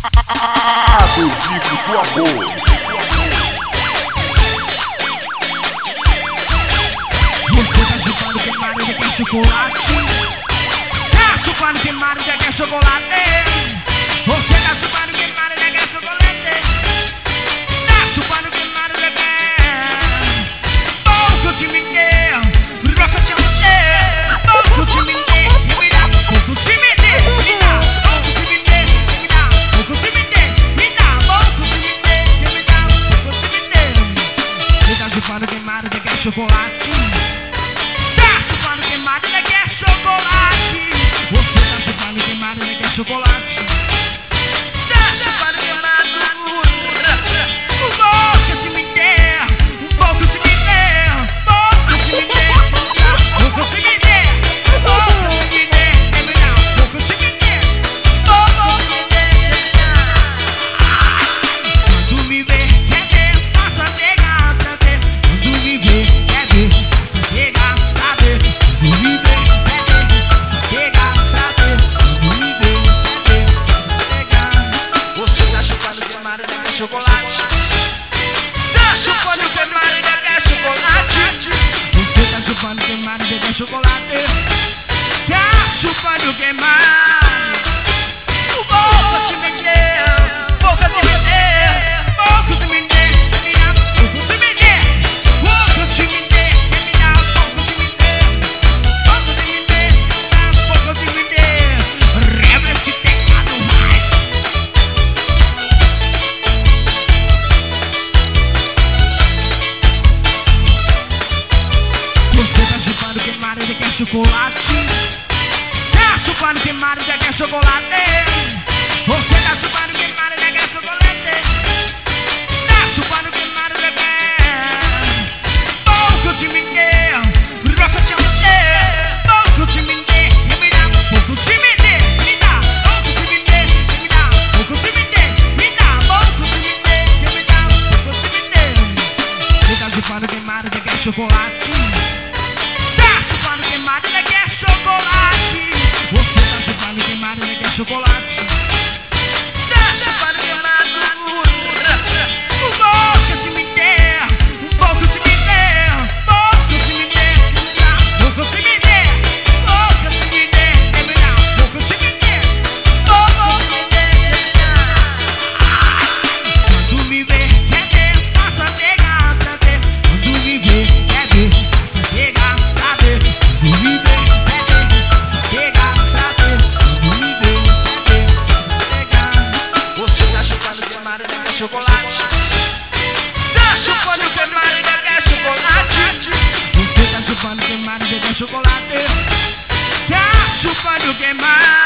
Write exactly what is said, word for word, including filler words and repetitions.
Adesivo do amor. Você tá chupando queimado e quer chocolate. Tá chupando queimado e quer chocolate. Você tá chupando queimado e quer chocolate. Tá chupando queimado e quer pouco de me quer. Roca de você. Pouco de me quer. Me dá pouco de me quer. Me dá pouco de me quer. Me dá pouco de me quer. Me dá pouco de me quer. Me dá pouco de me quer. Você tá chupando queimado e quer chocolate. Chupando queimado, ele quer chocolate. Você tá chupando queimado, ele quer chocolate. Tá chupando queimado. Um pouco se me der, um pouco se me der, um pouco se me der, um pouco se me der, um pouco se me der, um pouco se me der, um pouco se me der. Quando me vê, quer ver, passa a pegar pra ver. Quando me vê, quer ver, passa a pegar pra ver. Quando me vê, quer ver, passa a pegar pra ver. Quando me vê, quer ver, passa a pegar. Você tá chupando queimado e quer chocolate. Tá chupando queimado e quer chocolate. Você tá chupando queimado e quer chocolate. Tá chupando queimado. Um pouco de meter, um pouco de meter, um pouco de meter, me dá um pouco de meter, um pouco de meter, me dá um pouco de meter, um pouco de meter, me dá um pouco de meter. Rebra esse teclado mais. Você tá chupando queimado e quer chocolate. Tá chupando queimado e quer chocolate. Você tá chupando queimado e quer chocolate. Tá chupando queimado e quer pouco de me quer. Roca de você. Pouco de me quer. Me dá pouco de me quer. Me dá pouco de me quer. Me dá pouco de me quer. Me dá pouco de me quer. Me dá pouco de me quer. Você tá chupando queimado e quer chocolate. Tá chupando queimado e quer chocolate. Você tá chupando queimado e quer chocolate. Tá chupando queimado. Um pouco se me der, um pouco se me der, um pouco se me der, me dá um pouco se me der, um pouco se me der, me dá um pouco se me der, um pouco se me der, me dá. Quando me vê, quer ver, passa a pegar pra ver. Quando me vê, quer ver, passa a pegar pra ver. Quando me vê, quer ver, passa a pegar pra ver. Quando me vê, quer ver, passa a pegar. Você tá chupando queimado e quer chocolate. Tá chupando queimado e quer chocolate. Você tá chupando queimado e quer chocolate. Tá chupando queimado.